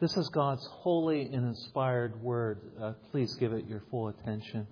This is God's holy and inspired word. Please give it your full attention.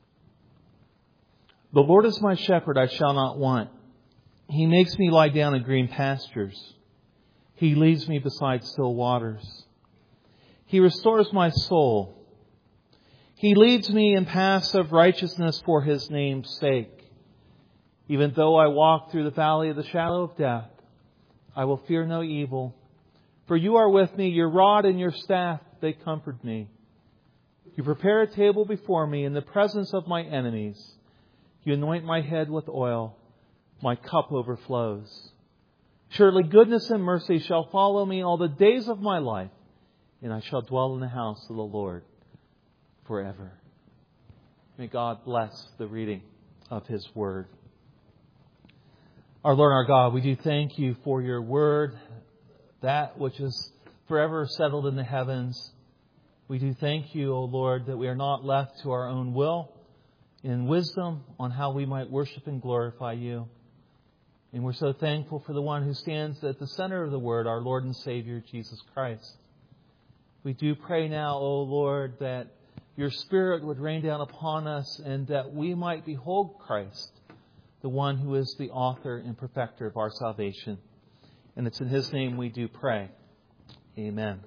The Lord is my shepherd, I shall not want. He makes me lie down in green pastures. He leads me beside still waters. He restores my soul. He leads me in paths of righteousness for His name's sake. Even though I walk through the valley of the shadow of death, I will fear no evil. For You are with me, Your rod and Your staff, they comfort me. You prepare a table before me in the presence of my enemies. You anoint my head with oil. My cup overflows. Surely goodness and mercy shall follow me all the days of my life, and I shall dwell in the house of the Lord forever. May God bless the reading of His Word. Our Lord, our God, we do thank You for Your Word, that which is forever settled in the heavens. We do thank You, O Lord, that we are not left to our own will in wisdom on how we might worship and glorify You. And we're so thankful for the one who stands at the center of the Word, our Lord and Savior, Jesus Christ. We do pray now, O Lord, that Your Spirit would rain down upon us and that we might behold Christ, the one who is the author and perfecter of our salvation. And it's in His name we do pray. Amen.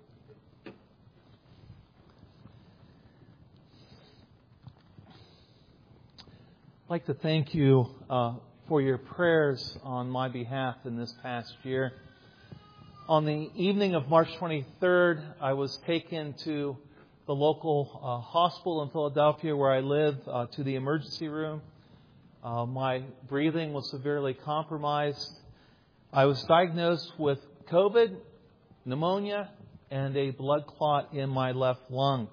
I'd like to thank you for your prayers on my behalf in this past year. On the evening of March 23rd, I was taken to the local hospital in Philadelphia where I live, to the emergency room. My breathing was severely compromised. I was diagnosed with COVID, pneumonia, and a blood clot in my left lung.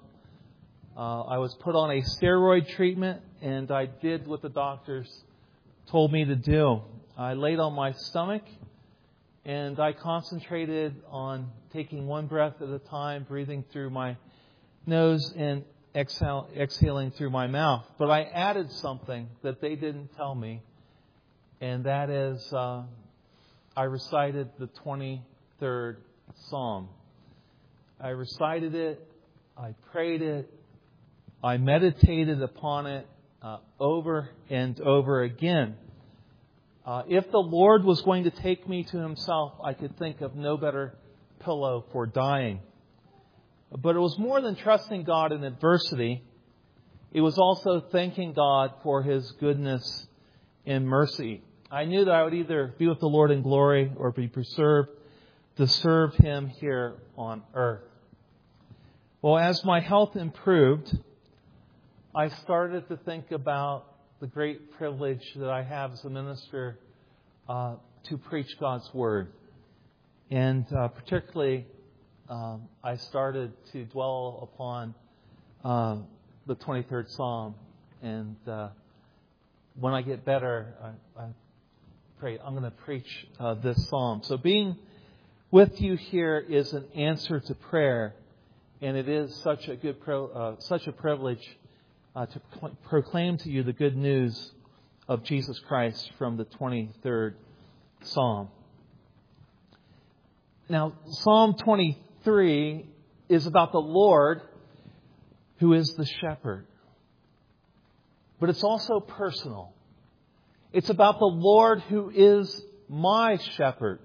I was put on a steroid treatment, and I did what the doctors told me to do. I laid on my stomach, and I concentrated on taking one breath at a time, breathing through my nose and exhaling through my mouth. But I added something that they didn't tell me, and that is I recited the 23rd Psalm. I recited it, I prayed it, I meditated upon it over and over again. If the Lord was going to take me to Himself, I could think of no better pillow for dying. But it was more than trusting God in adversity. It was also thanking God for His goodness and mercy. I knew that I would either be with the Lord in glory or be preserved to serve Him here on earth. Well, as my health improved, I started to think about the great privilege that I have as a minister to preach God's Word. And particularly, I started to dwell upon the 23rd Psalm. And when I get better, I pray I'm going to preach this psalm. So being with you here is an answer to prayer. And it is such a privilege to proclaim to you the good news of Jesus Christ from the 23rd Psalm. Now, Psalm 23 is about the Lord who is the shepherd. But it's also personal. It's about the Lord who is my shepherd.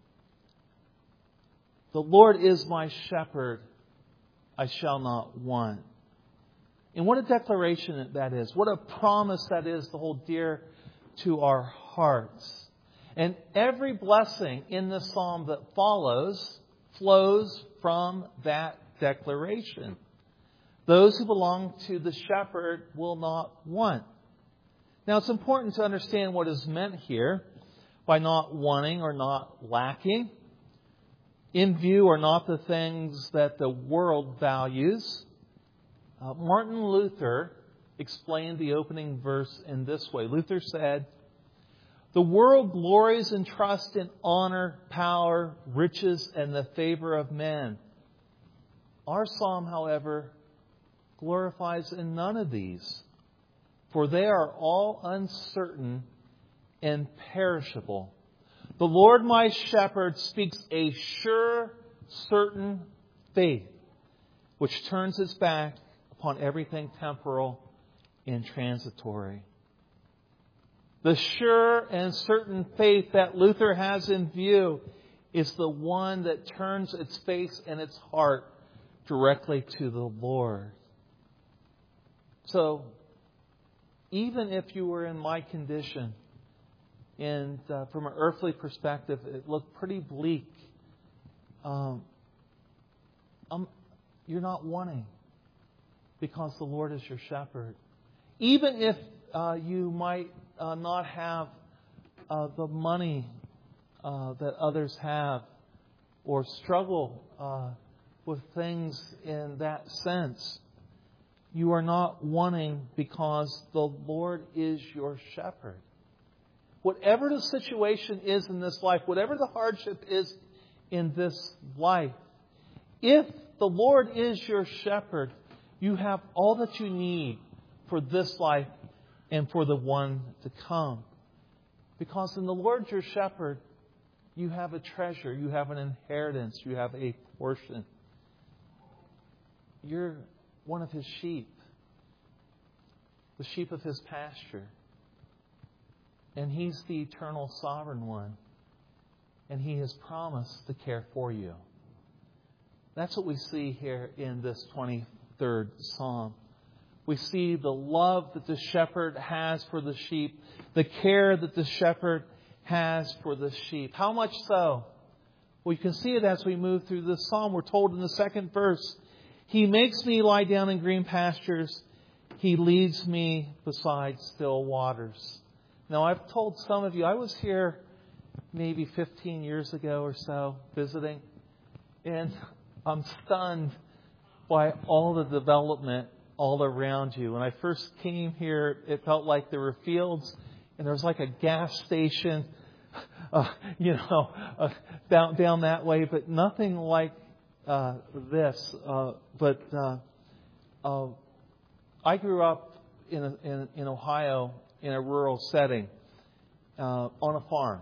The Lord is my shepherd, I shall not want. And what a declaration that is. What a promise that is to hold dear to our hearts. And every blessing in the psalm that follows flows from that declaration. Those who belong to the shepherd will not want. Now, it's important to understand what is meant here by not wanting or not lacking. In view are not the things that the world values. Martin Luther explained the opening verse in this way. Luther said, "The world glories in trust in honor, power, riches, and the favor of men. Our psalm, however, glorifies in none of these, for they are all uncertain and perishable. The Lord my shepherd speaks a sure, certain faith, which turns its back upon everything temporal and transitory. The sure and certain faith that Luther has in view is the one that turns its face and its heart directly to the Lord. So, even if you were in my condition, and from an earthly perspective, it looked pretty bleak, you're not wanting, because the Lord is your shepherd. Even if you might not have the money that others have, or struggle with things in that sense, you are not wanting because the Lord is your shepherd. Whatever the situation is in this life, whatever the hardship is in this life, if the Lord is your shepherd, you have all that you need for this life and for the one to come. Because in the Lord your shepherd, you have a treasure, you have an inheritance, you have a portion. You're one of His sheep, the sheep of His pasture. And He's the eternal sovereign one. And He has promised to care for you. That's what we see here in this 23rd Psalm. We see the love that the shepherd has for the sheep, the care that the shepherd has for the sheep. How much so? Well, you can see it as we move through this psalm. We're told in the second verse, He makes me lie down in green pastures. He leads me beside still waters. Now, I've told some of you, I was here maybe 15 years ago or so visiting, and I'm stunned by all the development all around you. When I first came here, it felt like there were fields, and there was like a gas station, down that way, but nothing like this. I grew up in Ohio in a rural setting on a farm,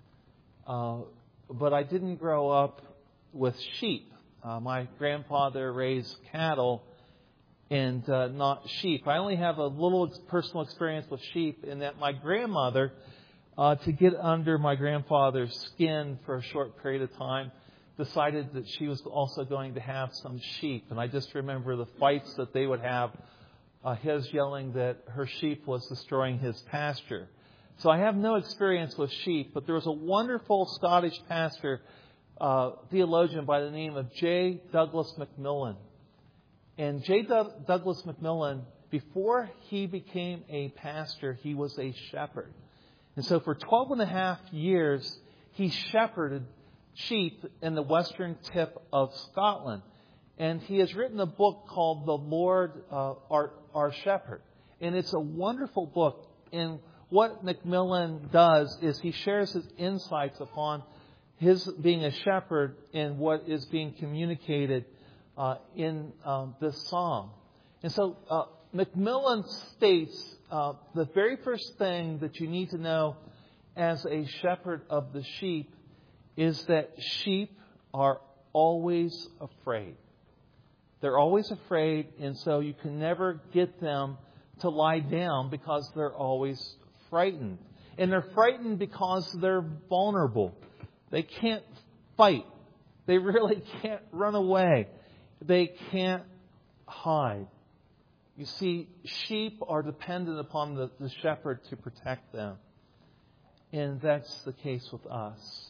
but I didn't grow up with sheep. My grandfather raised cattle and not sheep. I only have a little personal experience with sheep in that my grandmother, to get under my grandfather's skin for a short period of time, decided that she was also going to have some sheep. And I just remember the fights that they would have, his yelling that her sheep was destroying his pasture. So I have no experience with sheep, but there was a wonderful Scottish pastor, theologian by the name of J. Douglas Macmillan. And J. Douglas Macmillan, before he became a pastor, he was a shepherd. And so for 12 and a half years, he shepherded sheep in the western tip of Scotland. And he has written a book called The Lord Our Shepherd. And it's a wonderful book. And what Macmillan does is he shares his insights upon his being a shepherd and what is being communicated in this psalm. And so Macmillan states the very first thing that you need to know as a shepherd of the sheep is that sheep are always afraid. They're always afraid, and so you can never get them to lie down because they're always frightened. And they're frightened because they're vulnerable. They can't fight. They really can't run away. They can't hide. You see, sheep are dependent upon the shepherd to protect them. And that's the case with us.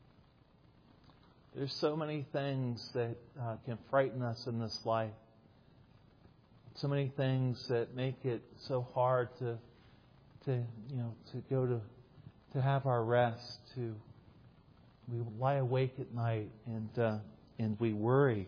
There's so many things that can frighten us in this life. So many things that make it so hard to have our rest. We lie awake at night and we worry.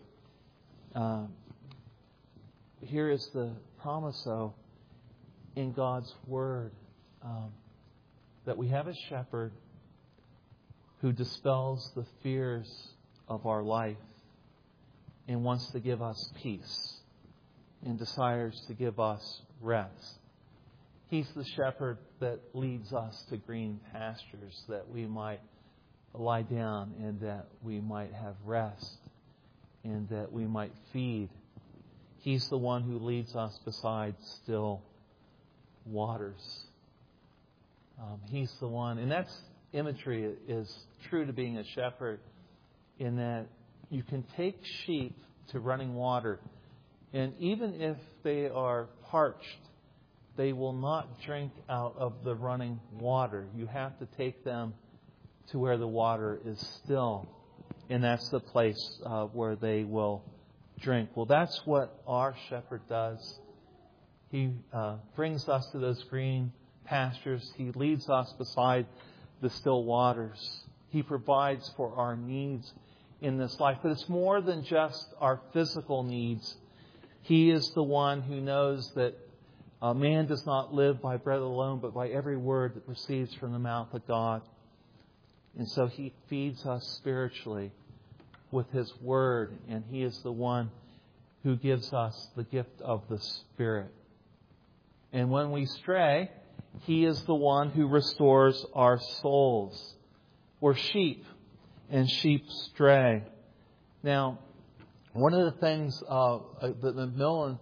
Here is the promise, though, in God's Word, that we have a shepherd who dispels the fears of our life and wants to give us peace and desires to give us rest. He's the shepherd that leads us to green pastures, that we might lie down and that we might have rest and that we might feed. He's the one who leads us beside still waters. He's the one, and that's imagery is true to being a shepherd, in that you can take sheep to running water, and even if they are parched, they will not drink out of the running water. You have to take them to where the water is still, and that's the place where they will drink. Well, that's what our shepherd does. He brings us to those green pastures. He leads us beside the still waters. He provides for our needs in this life. But it's more than just our physical needs. He is the one who knows that man does not live by bread alone, but by every word that proceeds from the mouth of God. And so He feeds us spiritually with His Word, and He is the one who gives us the gift of the Spirit. And when we stray, He is the one who restores our souls. We're sheep, and sheep stray. Now, one of the things that Macmillan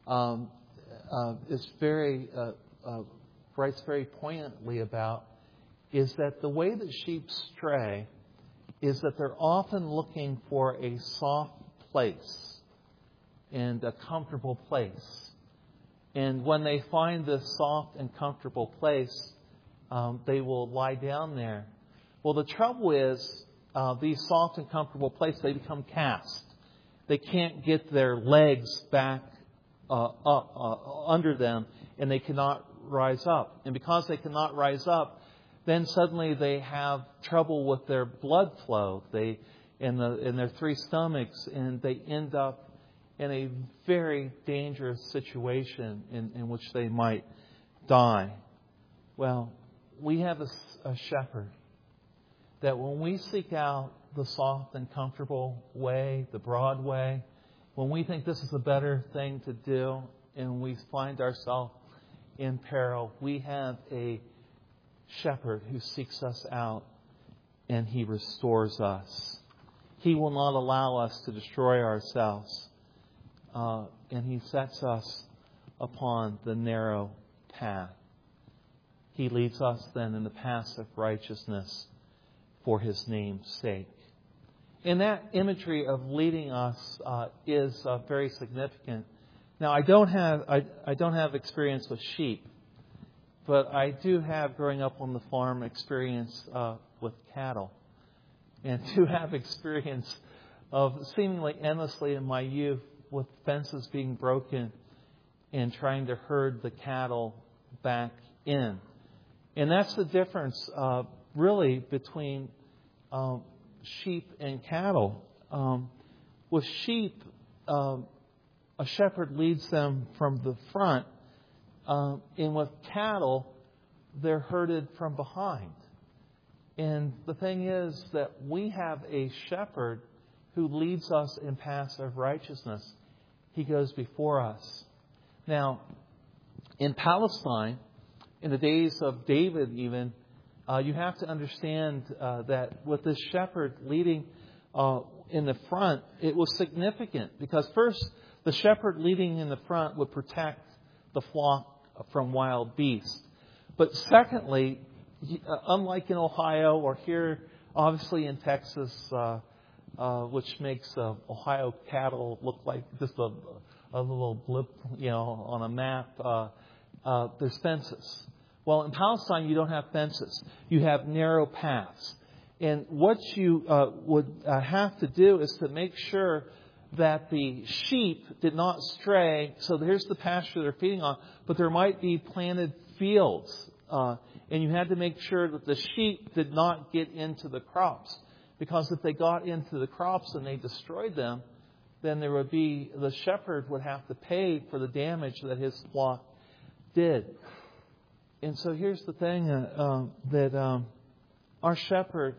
writes very poignantly about is that the way that sheep stray is that they're often looking for a soft place and a comfortable place. And when they find this soft and comfortable place, they will lie down there. Well, the trouble is, these soft and comfortable places, they become cast. They can't get their legs back up under them, and they cannot rise up. And because they cannot rise up, then suddenly they have trouble with their blood flow. In their three stomachs, and they end up in a very dangerous situation in which they might die. Well, we have a shepherd that when we seek out the soft and comfortable way, the broad way, when we think this is a better thing to do and we find ourselves in peril, we have a shepherd who seeks us out and He restores us. He will not allow us to destroy ourselves. And He sets us upon the narrow path. He leads us then in the paths of righteousness for His name's sake. And that imagery of leading us is very significant. Now, I don't have experience with sheep, but I do have, growing up on the farm, experience with cattle, and do have experience of seemingly endlessly in my youth with fences being broken and trying to herd the cattle back in. And that's the difference, really, between sheep and cattle. With sheep, a shepherd leads them from the front, and with cattle, they're herded from behind. And the thing is that we have a shepherd who leads us in paths of righteousness. He goes before us. Now, in Palestine, in the days of David even, you have to understand that with this shepherd leading in the front, it was significant. Because first, the shepherd leading in the front would protect the flock from wild beasts. But secondly, unlike in Ohio or here, obviously in Texas, which makes Ohio cattle look like just a little blip, on a map, there's fences. Well, in Palestine, you don't have fences. You have narrow paths. And what you would have to do is to make sure that the sheep did not stray. So here's the pasture they're feeding on, but there might be planted fields. And you had to make sure that the sheep did not get into the crops. Because if they got into the crops and they destroyed them, then the shepherd would have to pay for the damage that his flock did. And so here's the thing, that our shepherd,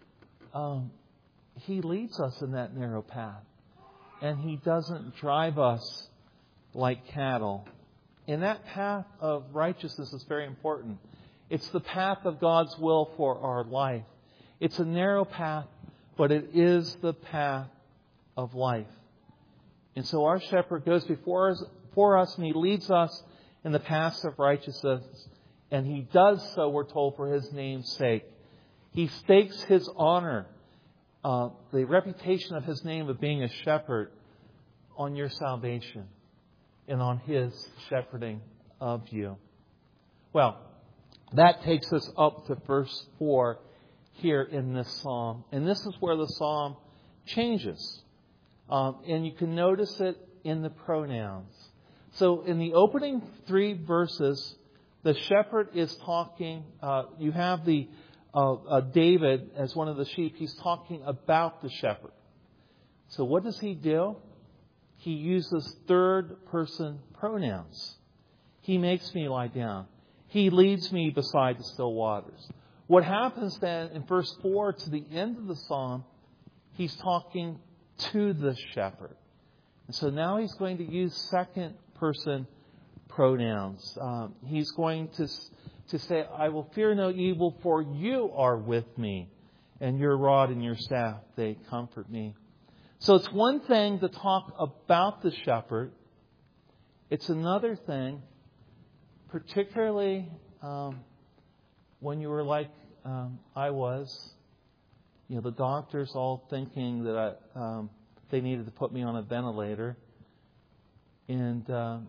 He leads us in that narrow path. And He doesn't drive us like cattle. And that path of righteousness is very important. It's the path of God's will for our life. It's a narrow path, but it is the path of life. And so our shepherd goes before us and he leads us in the paths of righteousness. And he does so, we're told, for his name's sake. He stakes his honor, the reputation of his name of being a shepherd, on your salvation and on his shepherding of you. Well, that takes us up to verse 4 here in this psalm. And this is where the psalm changes. And you can notice it in the pronouns. So in the opening 3 verses, the shepherd is talking. You have the David as one of the sheep. He's talking about the shepherd. So what does he do? He uses third-person pronouns. He makes me lie down. He leads me beside the still waters. What happens then in verse 4 to the end of the psalm, he's talking to the shepherd. And so now he's going to use second-person pronouns. He's going to say, I will fear no evil, for you are with me, and your rod and your staff, they comfort me. So it's one thing to talk about the shepherd. It's another thing, particularly when you were like I was, the doctors all thinking that they needed to put me on a ventilator. And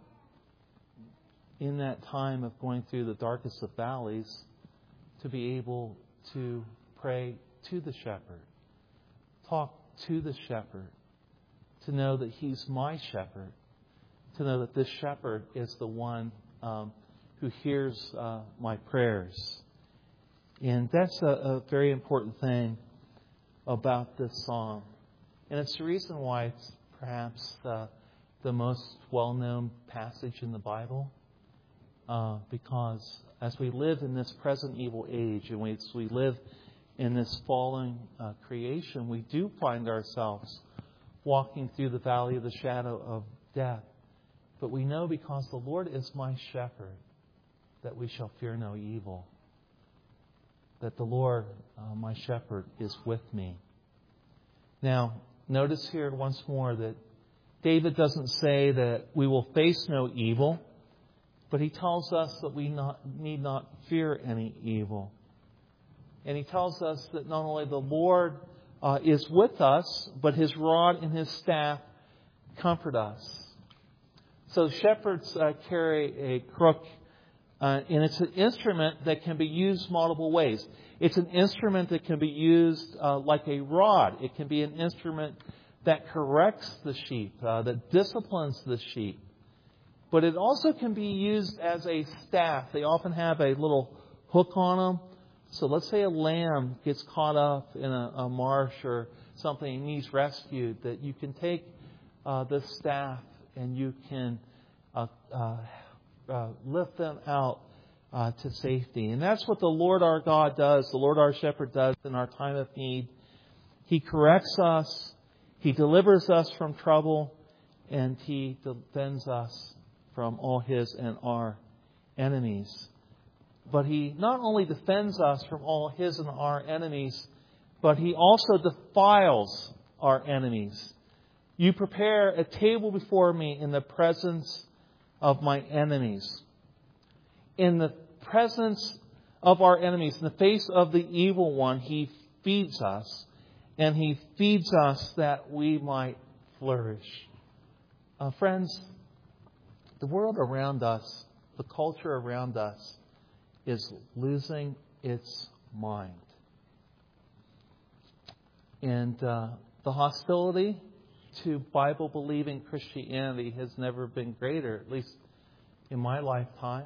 in that time of going through the darkest of valleys, to be able to pray to the shepherd, talk to the shepherd, to know that he's my shepherd, to know that this shepherd is the one who hears my prayers. And that's a very important thing about this psalm. And it's the reason why it's perhaps the most well-known passage in the Bible. Because as we live in this present evil age, and as we live in this fallen creation, we do find ourselves walking through the valley of the shadow of death. But we know because the Lord is my shepherd that we shall fear no evil. That the Lord, my shepherd, is with me. Now, notice here once more that David doesn't say that we will face no evil, but he tells us that we need not fear any evil. And he tells us that not only the Lord is with us, but his rod and his staff comfort us. So shepherds carry a crook, and it's an instrument that can be used multiple ways. It's an instrument that can be used like a rod. It can be an instrument that corrects the sheep, that disciplines the sheep. But it also can be used as a staff. They often have a little hook on them. So let's say a lamb gets caught up in a marsh or something and needs rescued, that you can take this staff and you can lift them out to safety. And that's what the Lord our God does, the Lord our shepherd does in our time of need. He corrects us, he delivers us from trouble, and he defends us from all his and our enemies. But he not only defends us from all his and our enemies, but he also defiles our enemies. You prepare a table before me in the presence of my enemies. In the presence of our enemies, in the face of the evil one, he feeds us. And he feeds us that we might flourish. Friends, the world around us, the culture around us, is losing its mind. And the hostility to Bible-believing Christianity has never been greater, at least in my lifetime.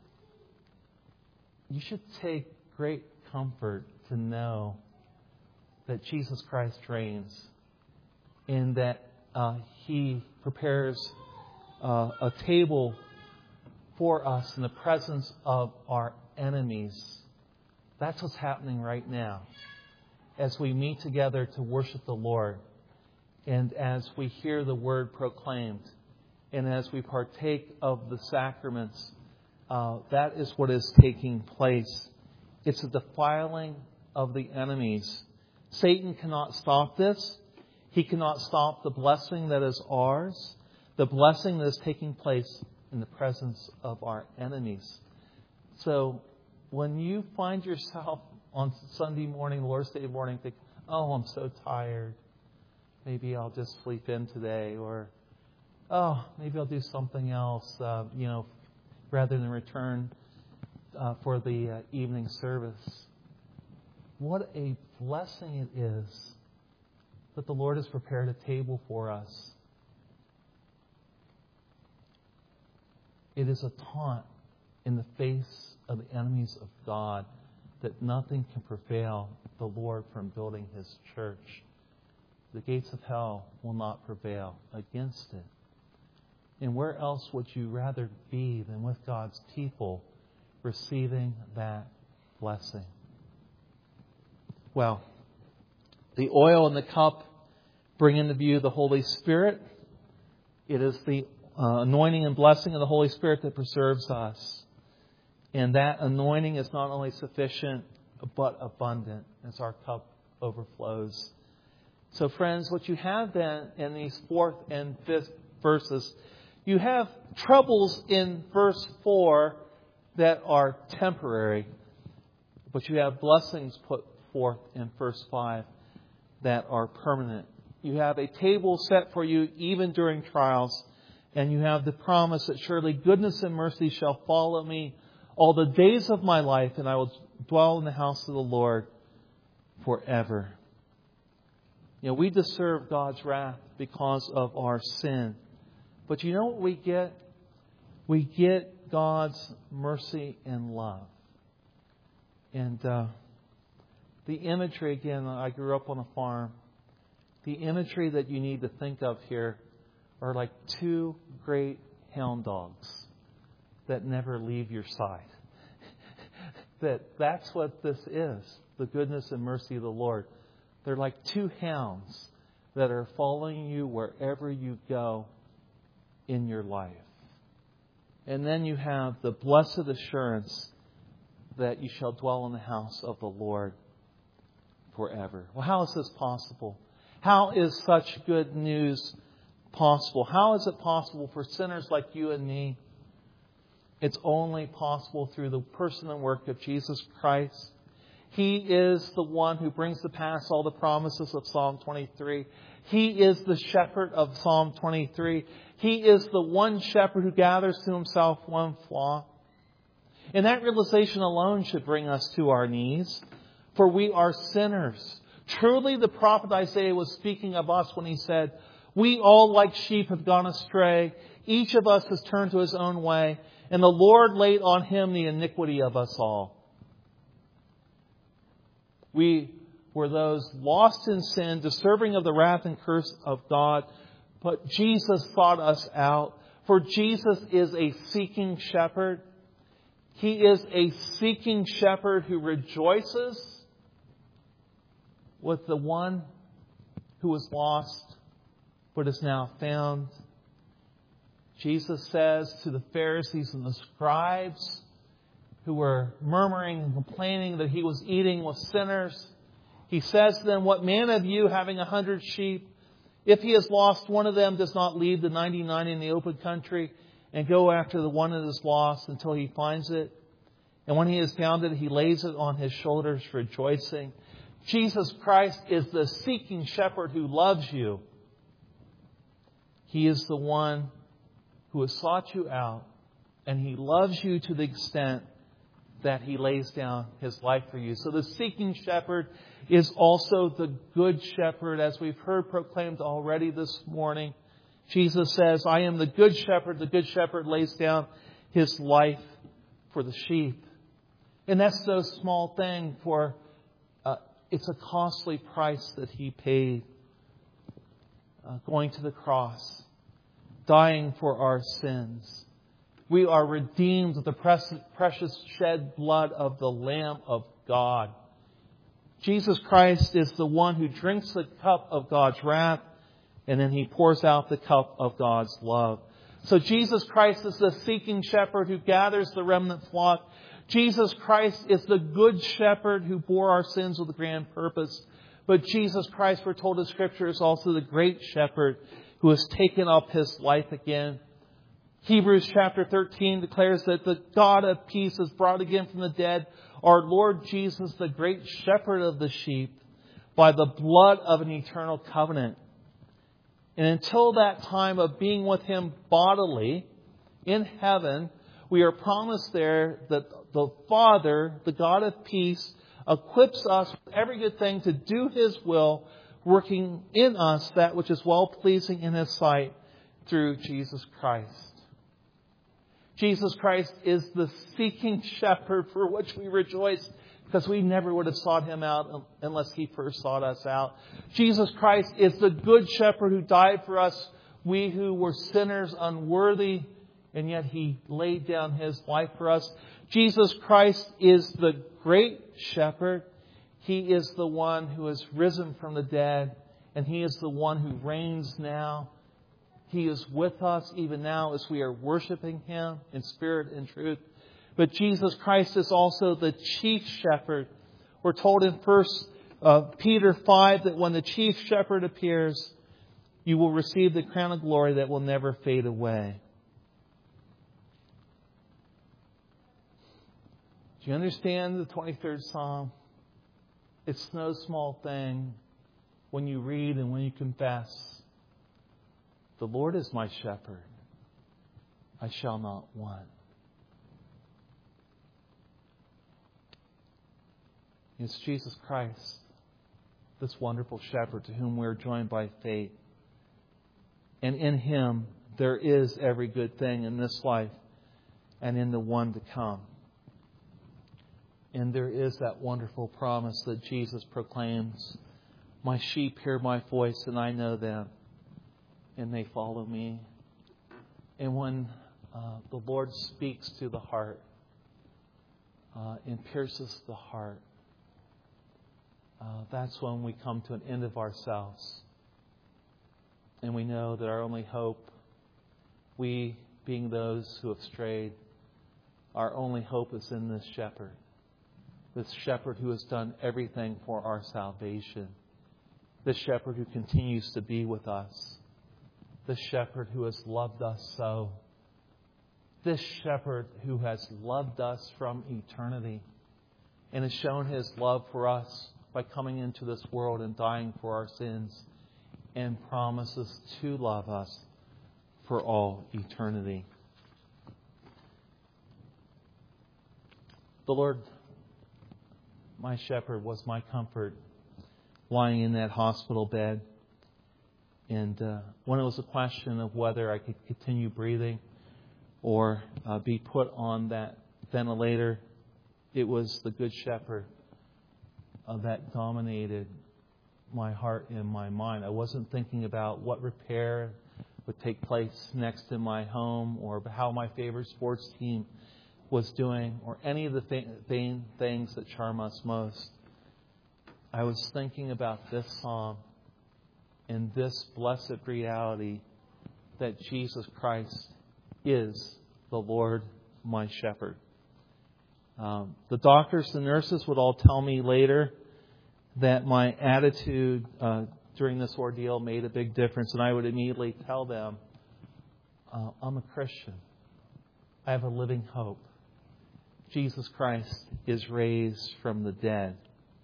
You should take great comfort to know that Jesus Christ reigns and that he prepares a table for us in the presence of our enemies. That's what's happening right now as we meet together to worship the Lord, and as we hear the word proclaimed, and as we partake of the sacraments. That is what is taking place. It's a defiling of the enemies. Satan cannot stop this. He cannot stop the blessing that is ours, the blessing that is taking place in the presence of our enemies. So when you find yourself on Sunday morning, Lord's Day morning, think, oh, I'm so tired. Maybe I'll just sleep in today. Or, oh, maybe I'll do something else, rather than return for the evening service. What a blessing it is that the Lord has prepared a table for us. It is a taunt in the face of the enemies of God that nothing can prevail the Lord from building His church. The gates of hell will not prevail against it. And where else would you rather be than with God's people receiving that blessing? Well, the oil in the cup bring into view the Holy Spirit. It is the anointing and blessing of the Holy Spirit that preserves us. And that anointing is not only sufficient, but abundant as our cup overflows. So friends, what you have then in these 4th and 5th verses, you have troubles in verse 4 that are temporary, but you have blessings put forth in verse 5 that are permanent. You have a table set for you even during trials, and you have the promise that surely goodness and mercy shall follow me all the days of my life, and I will dwell in the house of the Lord forever. We deserve God's wrath because of our sin. But you know what we get? We get God's mercy and love. And the imagery, again, I grew up on a farm. The imagery that you need to think of here are like 2 great hound dogs that never leave your side. That's what this is, the goodness and mercy of the Lord. They're like 2 hounds that are following you wherever you go in your life. And then you have the blessed assurance that you shall dwell in the house of the Lord forever. Well, how is this possible? How is such good news possible? How is it possible for sinners like you and me? It's only possible through the person and work of Jesus Christ. He is the one who brings to pass all the promises of Psalm 23. He is the shepherd of Psalm 23. He is the one shepherd who gathers to himself one flock. And that realization alone should bring us to our knees, for we are sinners. Truly, the prophet Isaiah was speaking of us when he said, we all like sheep have gone astray. Each of us has turned to his own way, and the Lord laid on him the iniquity of us all. We were those lost in sin, deserving of the wrath and curse of God. But Jesus sought us out. For Jesus is a seeking shepherd. He is a seeking shepherd who rejoices with the one who was lost but is now found. Jesus says to the Pharisees and the scribes who were murmuring and complaining that he was eating with sinners, he says to them, what man of you, having 100 sheep, if he has lost one of them, does not leave the 99 in the open country and go after the one that is lost until he finds it? And when he has found it, he lays it on his shoulders, rejoicing. Jesus Christ is the seeking shepherd who loves you. He is the one who has sought you out, and he loves you to the extent that he lays down his life for you. So the seeking shepherd is also the good shepherd, as we've heard proclaimed already this morning. Jesus says, I am the good shepherd. The good shepherd lays down his life for the sheep. And that's no small thing, for it's a costly price that he paid, going to the cross, dying for our sins. We are redeemed with the precious shed blood of the Lamb of God. Jesus Christ is the one who drinks the cup of God's wrath, and then he pours out the cup of God's love. So Jesus Christ is the seeking shepherd who gathers the remnant flock. Jesus Christ is the good shepherd who bore our sins with a grand purpose. But Jesus Christ, we're told in Scripture, is also the great shepherd who has taken up His life again. Hebrews chapter 13 declares that the God of peace is brought again from the dead, our Lord Jesus, the great shepherd of the sheep, by the blood of an eternal covenant. And until that time of being with Him bodily in heaven, we are promised there that the Father, the God of peace, equips us with every good thing to do His will, working in us that which is well-pleasing in His sight through Jesus Christ. Jesus Christ is the seeking shepherd for which we rejoice, because we never would have sought Him out unless He first sought us out. Jesus Christ is the good shepherd who died for us, we who were sinners unworthy, and yet He laid down His life for us. Jesus Christ is the great shepherd. He is the one who has risen from the dead, and He is the one who reigns now. He is with us even now as we are worshiping Him in spirit and truth. But Jesus Christ is also the chief shepherd. We're told in 1 Peter 5 that when the chief shepherd appears, you will receive the crown of glory that will never fade away. Do you understand the 23rd Psalm? It's no small thing when you read and when you confess, the Lord is my shepherd, I shall not want. It's Jesus Christ, this wonderful shepherd to whom we are joined by faith. And in Him there is every good thing in this life and in the one to come. And there is that wonderful promise that Jesus proclaims, my sheep hear my voice and I know them, and they follow me. And when the Lord speaks to the heart and pierces the heart, that's when we come to an end of ourselves. And we know that our only hope, we being those who have strayed, our only hope is in this shepherd. This shepherd who has done everything for our salvation. This shepherd who continues to be with us. This shepherd who has loved us so. This shepherd who has loved us from eternity and has shown His love for us by coming into this world and dying for our sins, and promises to love us for all eternity. The Lord, my shepherd, was my comfort lying in that hospital bed. And when it was a question of whether I could continue breathing or be put on that ventilator, it was the Good Shepherd that dominated my heart and my mind. I wasn't thinking about what repair would take place next in my home or how my favorite sports team was doing or any of the things that charm us most. I was thinking about this psalm and this blessed reality that Jesus Christ is the Lord, my shepherd. The doctors and nurses would all tell me later that my attitude during this ordeal made a big difference, and I would immediately tell them, I'm a Christian. I have a living hope. Jesus Christ is raised from the dead.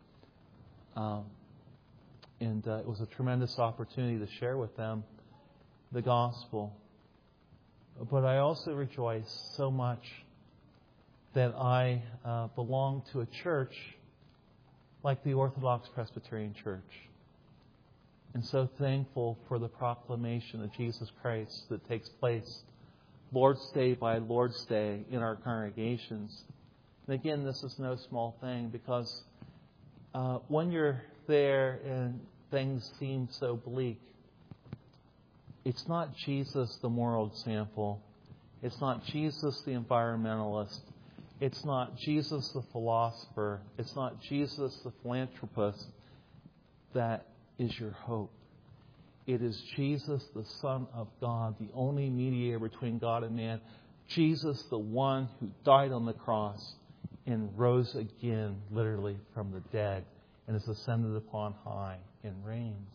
And it was a tremendous opportunity to share with them the gospel. But I also rejoice so much that I belong to a church like the Orthodox Presbyterian Church. And so thankful for the proclamation of Jesus Christ that takes place Lord's Day by Lord's Day in our congregations. And again, this is no small thing, because when you're there and things seem so bleak, it's not Jesus the moral example. It's not Jesus the environmentalist. It's not Jesus the philosopher. It's not Jesus the philanthropist that is your hope. It is Jesus, the Son of God, the only mediator between God and man. Jesus, the one who died on the cross and rose again, literally, from the dead, and is ascended upon high and reigns.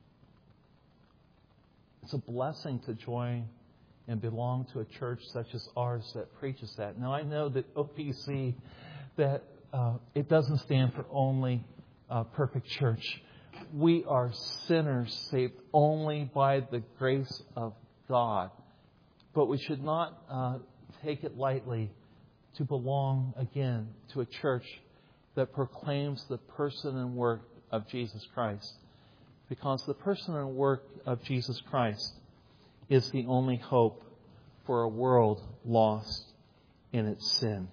It's a blessing to join and belong to a church such as ours that preaches that. Now, I know that OPC, that it doesn't stand for only perfect church. We are sinners saved only by the grace of God. But we should not take it lightly to belong again to a church that proclaims the person and work of Jesus Christ. Because the person and work of Jesus Christ is the only hope for a world lost in its sin.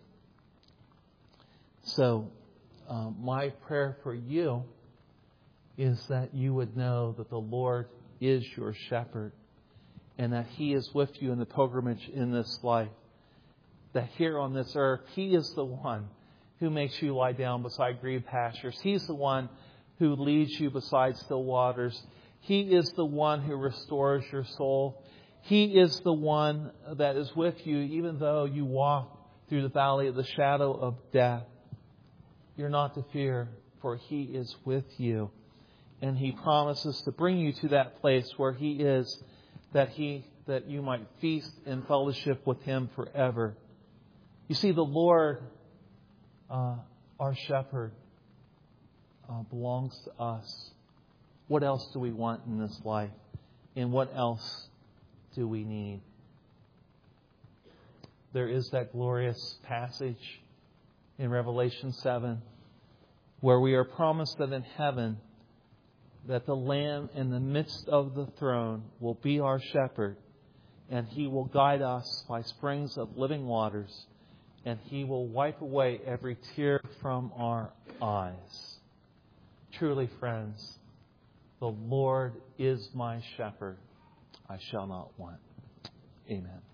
So, my prayer for you is that you would know that the Lord is your shepherd and that He is with you in the pilgrimage in this life. That here on this earth, He is the one who makes you lie down beside green pastures. He's the one who leads you beside still waters. He is the one who restores your soul. He is the one that is with you even though you walk through the valley of the shadow of death. You're not to fear, for He is with you. And He promises to bring you to that place where He is, that you might feast in fellowship with Him forever. You see, the Lord, our shepherd, belongs to us. What else do we want in this life? And what else do we need? There is that glorious passage in Revelation 7 where we are promised that in heaven that the Lamb in the midst of the throne will be our shepherd, and He will guide us by springs of living waters, and He will wipe away every tear from our eyes. Truly, friends, the Lord is my shepherd. I shall not want. Amen.